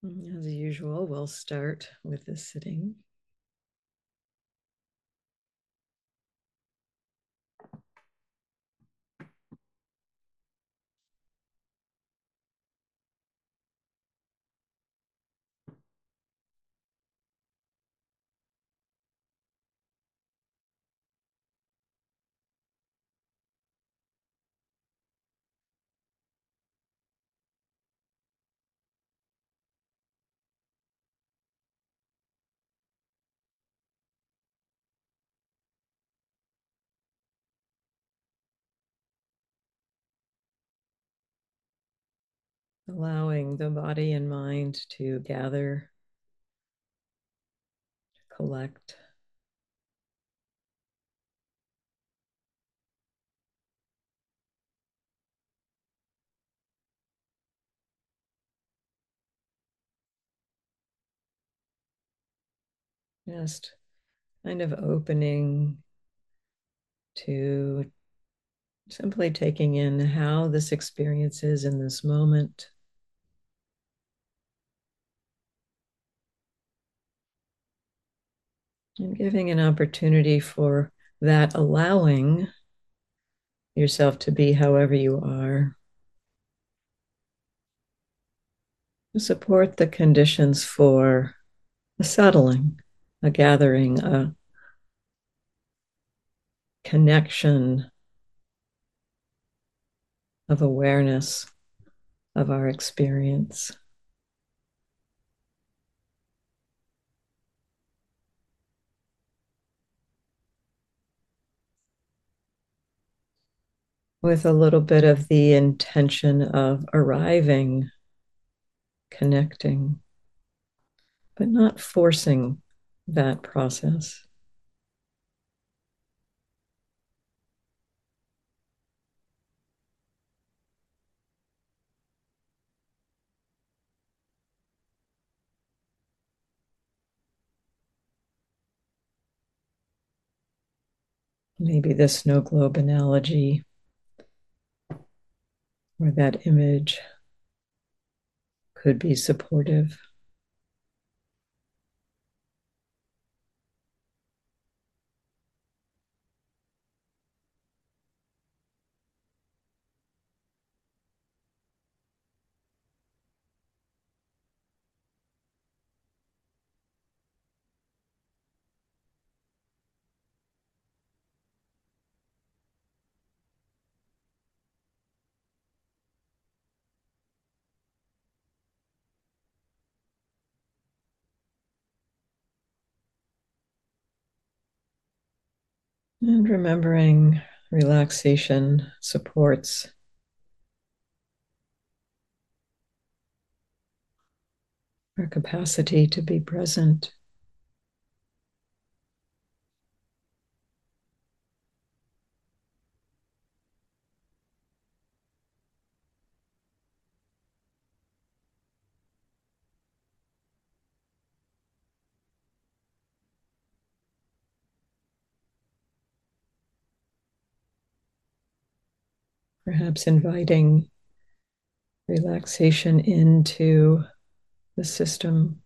As usual, we'll start with the sitting. Allowing the body and mind to gather, collect. Just kind of opening to simply taking in how this experience is in this moment. And giving an opportunity for that, allowing yourself to be however you are. To support the conditions for a settling, a gathering, a connection of awareness of our experience. With a little bit of the intention of arriving, connecting, but not forcing that process. Maybe the snow globe analogy or that image could be supportive. And remembering relaxation supports our capacity to be present. Perhaps inviting relaxation into the system.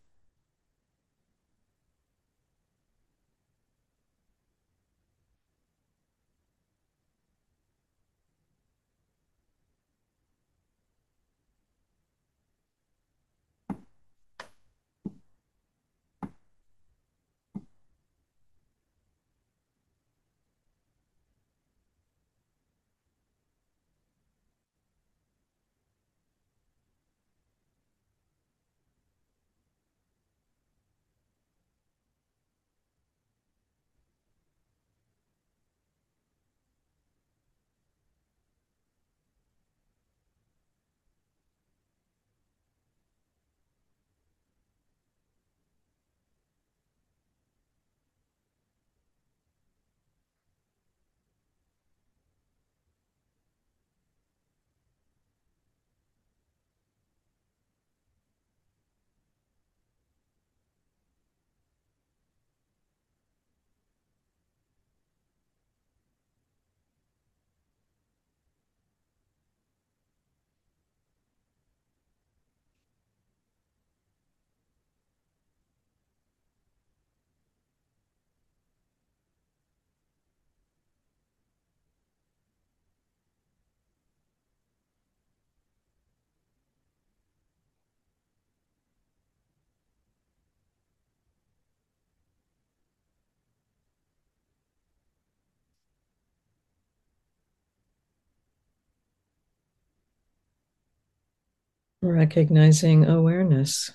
Recognizing awareness.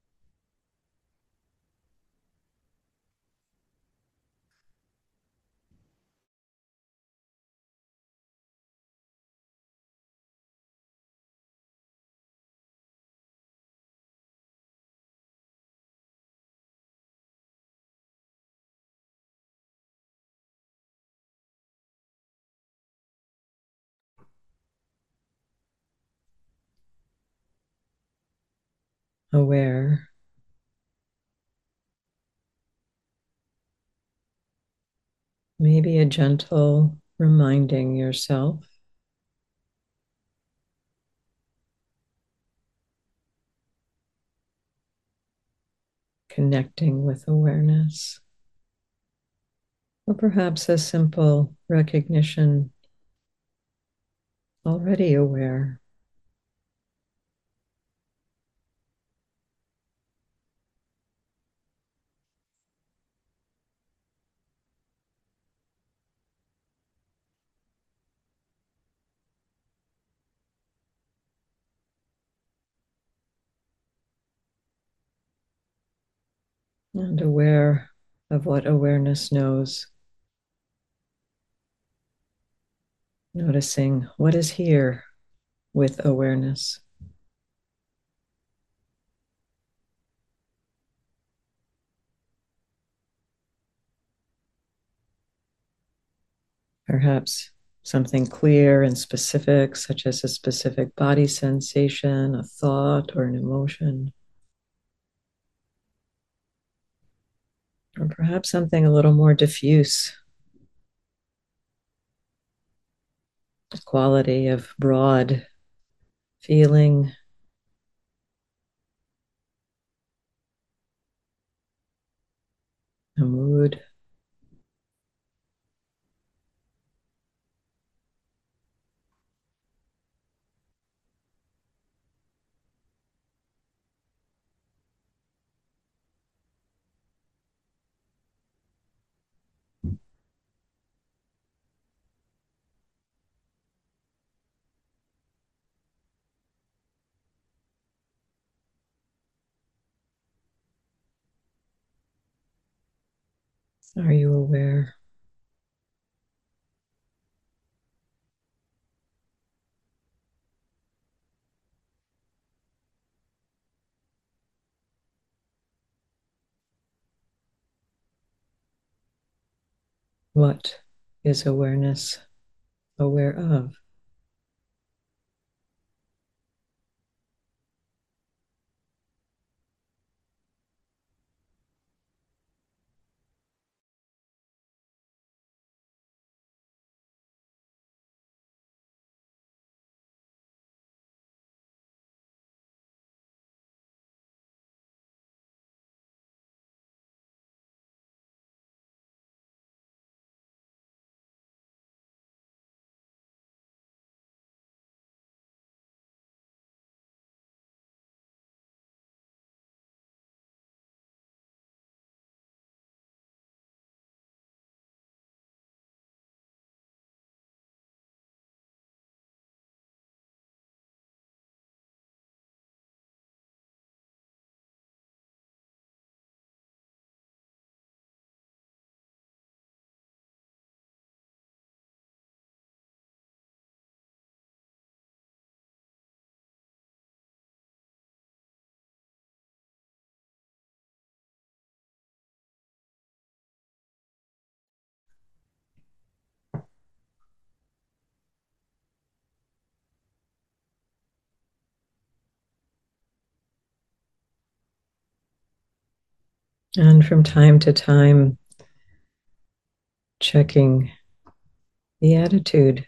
Aware. Maybe a gentle reminding yourself, connecting with awareness, or perhaps a simple recognition, already aware. And aware of what awareness knows, noticing what is here with awareness. Perhaps something clear and specific, such as a specific body sensation, a thought, or an emotion. Or perhaps something a little more diffuse, the quality of broad feeling, a mood. Are you aware? What is awareness aware of? And from time to time, checking the attitude,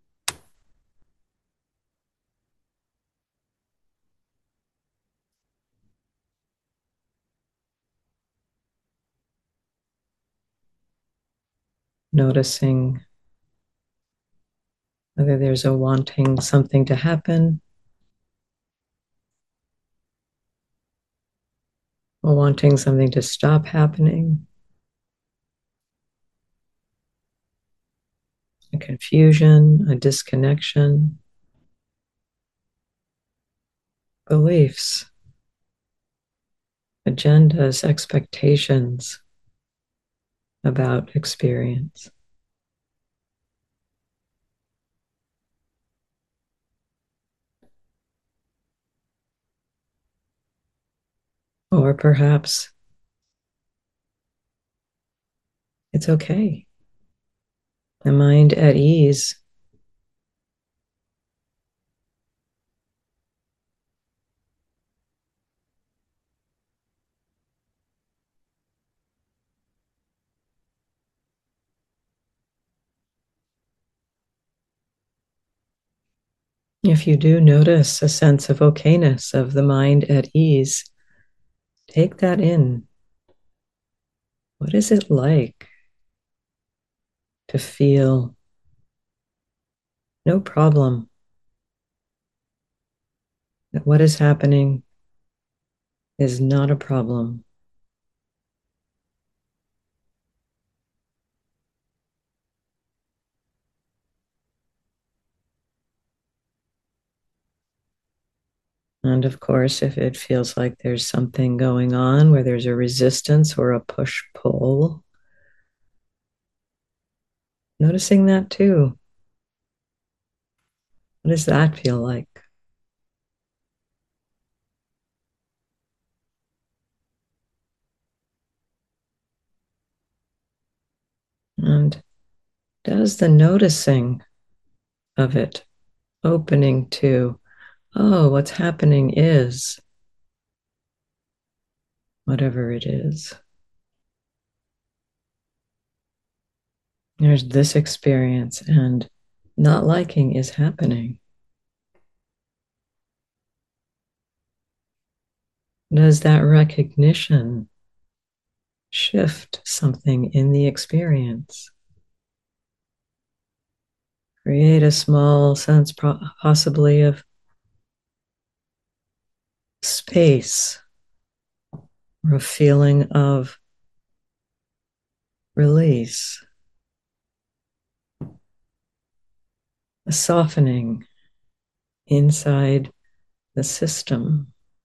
noticing whether there's a wanting something to happen, or wanting something to stop happening, a confusion, a disconnection, beliefs, agendas, expectations about experience. Or perhaps it's okay. The mind at ease. If you do notice a sense of okayness, of the mind at ease, take that in. What is it like to feel no problem, that what is happening is not a problem? And of course, if it feels like there's something going on where there's a resistance or a push pull, noticing that too. What does that feel like? And does the noticing of it opening to, oh, what's happening is whatever it is. There's this experience, and not liking is happening. Does that recognition shift something in the experience? Create a small sense, possibly, of space or a feeling of release, a softening inside the system.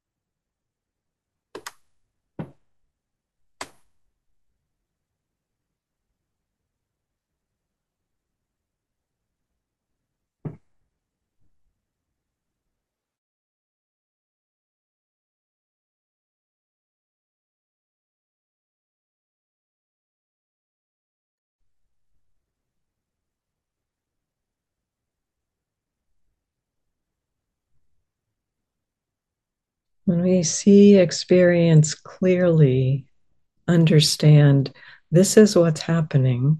When we see experience clearly, understand this is what's happening,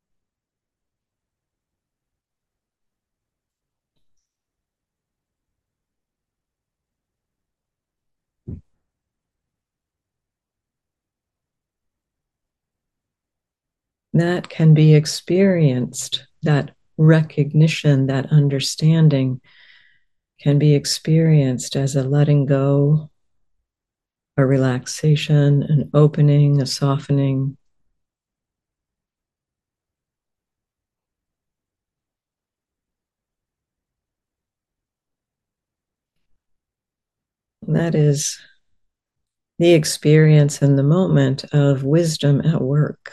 that can be experienced, that recognition, that understanding can be experienced as a letting go, a relaxation, an opening, a softening. That is the experience in the moment of wisdom at work,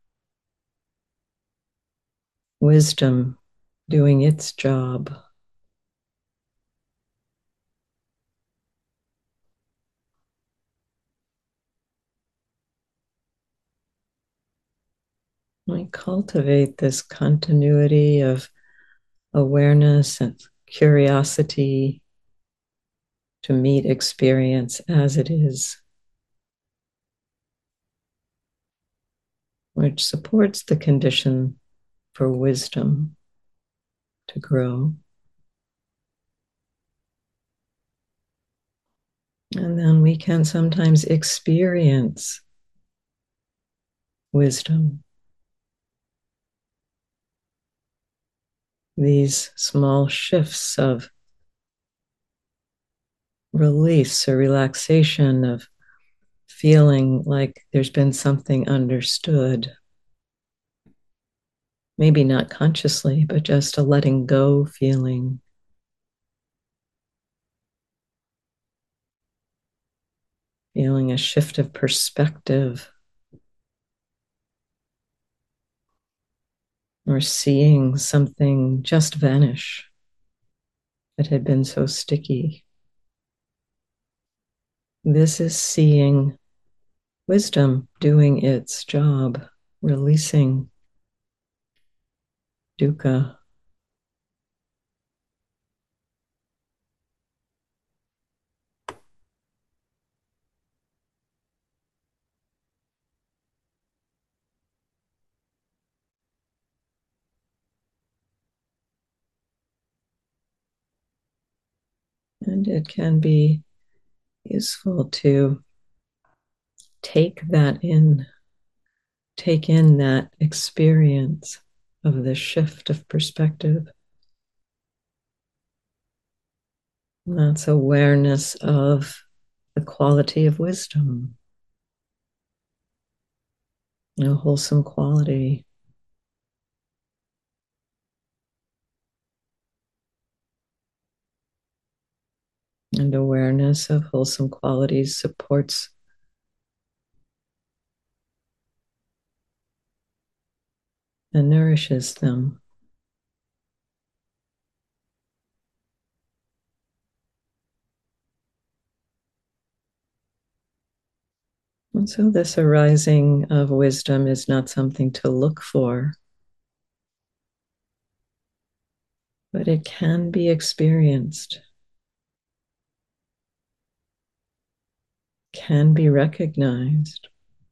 wisdom doing its job. We cultivate this continuity of awareness and curiosity to meet experience as it is, which supports the condition for wisdom to grow. And then we can sometimes experience wisdom. These small shifts of release or relaxation, of feeling like there's been something understood. Maybe not consciously, but just a letting go feeling. feeling a shift of perspective, or seeing something just vanish that had been so sticky. This is seeing wisdom doing its job, releasing dukkha. And it can be useful to take that in, take in that experience of the shift of perspective. And that's awareness of the quality of wisdom, a wholesome quality. And awareness of wholesome qualities supports and nourishes them. And so, this arising of wisdom is not something to look for, but it can be experienced, can be recognized.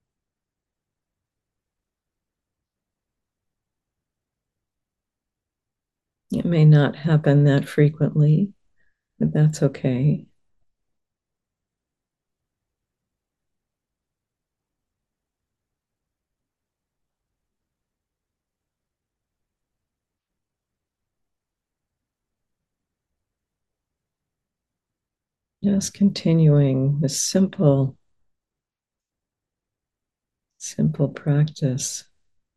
It may not happen that frequently, but that's okay. Just continuing this simple practice.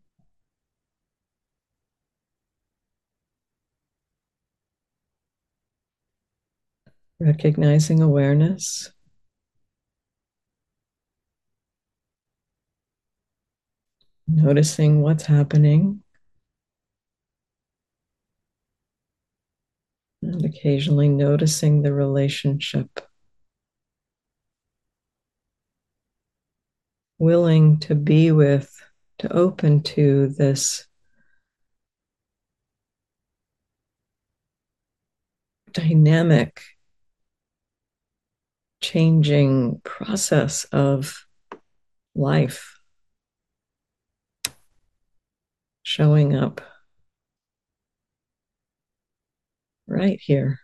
Recognizing awareness, noticing what's happening, and occasionally noticing the relationship. Willing to be with, to open to this dynamic, changing process of life showing up right here.